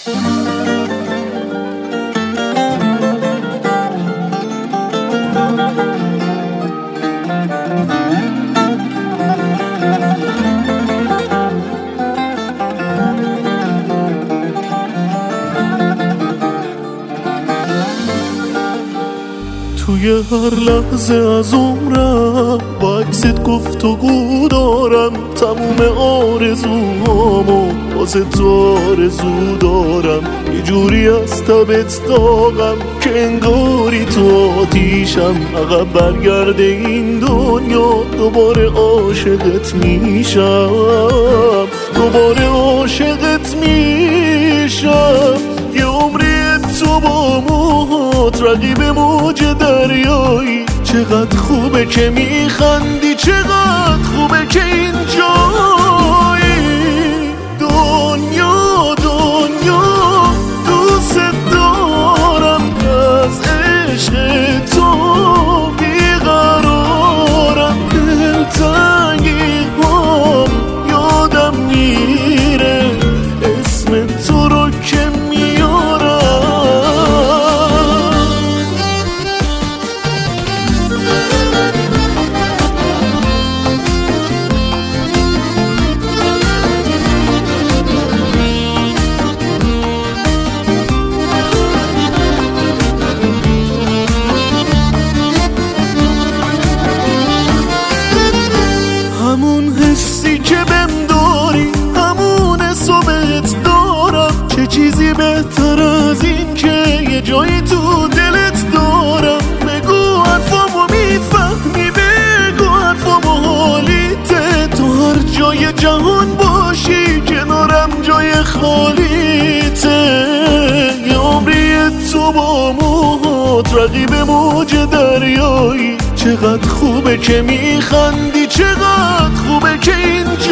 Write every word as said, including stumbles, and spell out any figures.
توی هر لحظه از عمرم با عکست گفتگو دارم، تموم آرزوهامو واسه تو آرزو دارم. یه جوری از تبت داغم که انگاری تو آتیشم، عقب برگرده این دنیا دوباره عاشقت میشم، دوباره عاشقت میشم. یه عمری تو با موهات رقیب موج دریایی، چقدر خوبه که میخندی، چقدر خوبه که اینجایی. دنیا دنیا دوست دارم، از عشق تو بیقرارم. دلتنگی هم یادم میره، اسم تو رو که چیزی بهتر از این که یه جایی تو دلت دارم. بگو حرفامو میفهمی، بگو حرفامو حالیته، تو هر جای جهان باشی کنارم جای خالیته. یه عمری تو با موهات رقیب موج دریایی، چقدر خوبه که میخندی، چقدر خوبه که این